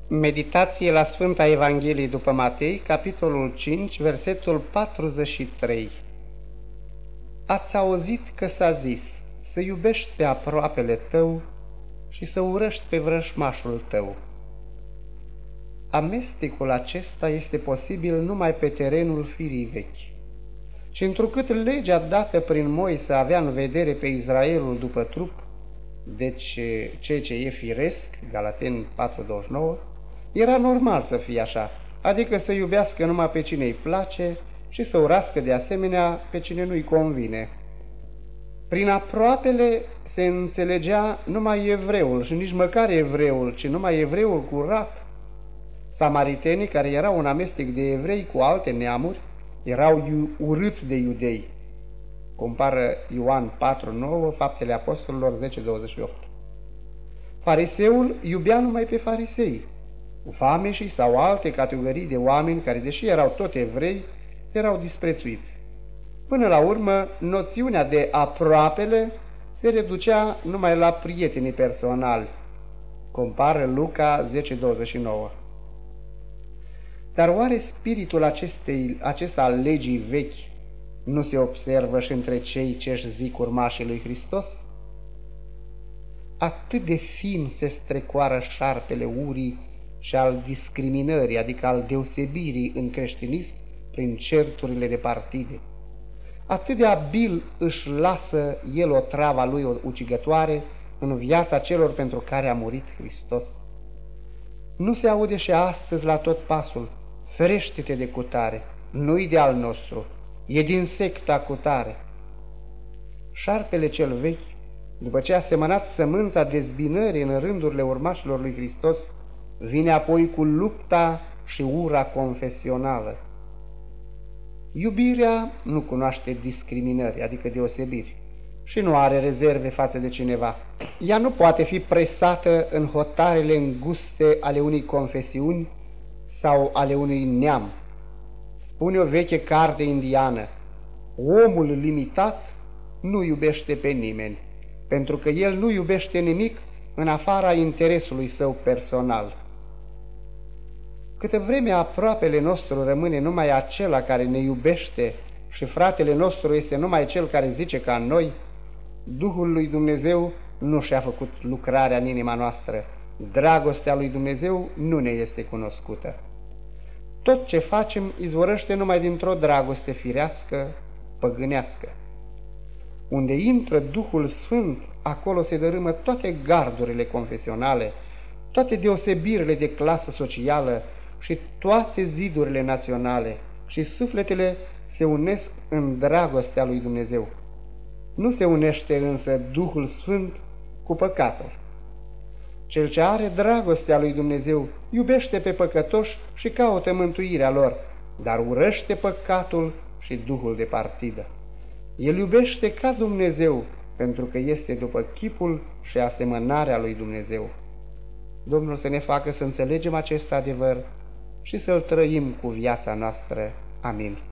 Meditație la Sfânta Evanghelie după Matei, capitolul 5, versetul 43. Ați auzit că s-a zis, să iubești pe aproapele tău și să urăști pe vrăjmașul tău. Amestecul acesta este posibil numai pe terenul firii vechi. Și întrucât legea dată prin Moise avea în vedere pe Israelul după trup, deci ceea ce e firesc, Galateni 4:29, era normal să fie așa, adică să iubească numai pe cine îi place și să urască de asemenea pe cine nu-i convine. Prin aproapele se înțelegea numai evreul și nici măcar evreul, ci numai evreul curat. Samaritenii, care erau un amestec de evrei cu alte neamuri, erau urâți de iudei. Compară Ioan 4:9, Faptele Apostolilor 10:28. Fariseul iubea numai pe farisei, vameșii sau alte categorii de oameni care, deși erau tot evrei, erau disprețuiți. Până la urmă, noțiunea de aproapele se reducea numai la prietenii personali. Compară Luca 10:29. Dar oare spiritul acesta al legii vechi nu se observă și între cei ce-și zic urmașii lui Hristos? Atât de fin se strecoară șarpele urii și al discriminării, adică al deosebirii în creștinism prin certurile de partide. Atât de abil își lasă el o travă lui ucigătoare în viața celor pentru care a murit Hristos. Nu se aude și astăzi la tot pasul, ferește-te de cutare, nu-i de al nostru, e din secta cutare. Șarpele cel vechi, după ce a semănat sămânța dezbinării în rândurile urmașilor lui Hristos, vine apoi cu lupta și ura confesională. Iubirea nu cunoaște discriminări, adică deosebiri, și nu are rezerve față de cineva. Ea nu poate fi presată în hotarele înguste ale unei confesiuni sau ale unui neam. Spune o veche carte indiană, omul limitat nu iubește pe nimeni, pentru că el nu iubește nimic în afara interesului său personal. Câtă vreme aproapele nostru rămâne numai acela care ne iubește și fratele nostru este numai cel care zice ca noi, Duhul lui Dumnezeu nu și-a făcut lucrarea în inima noastră, dragostea lui Dumnezeu nu ne este cunoscută. Tot ce facem izvorăște numai dintr-o dragoste firească, păgânească. Unde intră Duhul Sfânt, acolo se dărâmă toate gardurile confesionale, toate deosebirile de clasă socială și toate zidurile naționale și sufletele se unesc în dragostea lui Dumnezeu. Nu se unește însă Duhul Sfânt cu păcatul. Cel ce are dragostea lui Dumnezeu iubește pe păcătoși și caută mântuirea lor, dar urăște păcatul și duhul de partidă. El iubește ca Dumnezeu, pentru că este după chipul și asemănarea lui Dumnezeu. Domnul să ne facă să înțelegem acest adevăr și să-l trăim cu viața noastră. Amin.